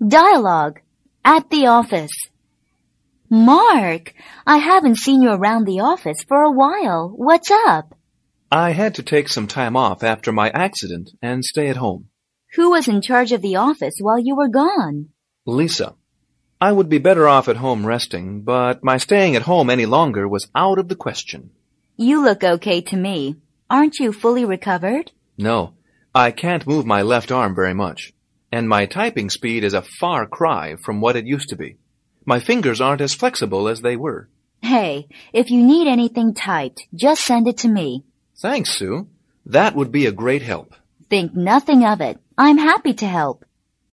Dialogue. At the office. Mark, I haven't seen you around the office for a while. What's up? I had to take some time off after my accident and stay at home. Who was in charge of the office while you were gone? Lisa. I would be better off at home resting, but my staying at home any longer was out of the question. You look okay to me. Aren't you fully recovered? No, I can't move my left arm very much, and my typing speed is a far cry from what it used to be. My fingers aren't as flexible as they were. Hey, if you need anything typed, just send it to me. Thanks, Sue. That would be a great help. Think nothing of it. I'm happy to help.